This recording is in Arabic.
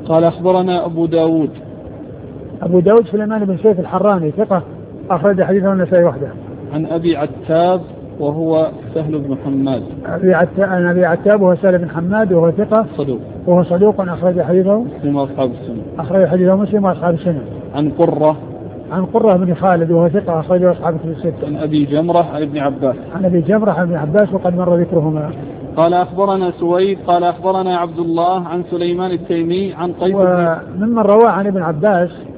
قال أخبرنا أبو داود سليمان بن سيف الحراني ثقة أخرج حديثه النسائي وحده. عن أبي عتاب وهو سهل بن حماد. عن أبي عتاب وهو سهل بن حماد وهو ثقة صدوق أخرج حديثه مسلم وأصحاب السنة. أخرج حديثه مسلم وأصحاب السنة. عن قرة بن خالد وهو ثقة أخرج أصحاب الستة. عن أبي جمرة عن ابن عباس وقد مر ذكرهما. قال أخبرنا سويد قال أخبرنا عبد الله عن سليمان التيمي عن قيس وممن رواه عن ابن عباس